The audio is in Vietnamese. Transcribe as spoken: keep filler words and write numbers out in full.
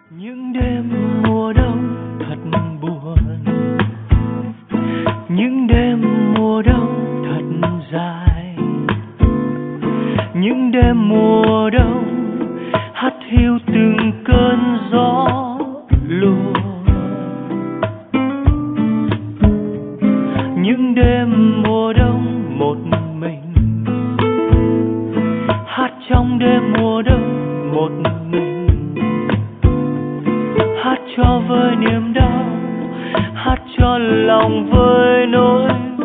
Những đêm mùa đông thật buồn, những đêm mùa đông thật dài, những đêm mùa đông hắt hiu từng cơn gió lùa. Những đêm mùa đông một mình, hát trong đêm mùa đông một mình, hát cho vơi niềm đau, hát cho lòng vơi nỗi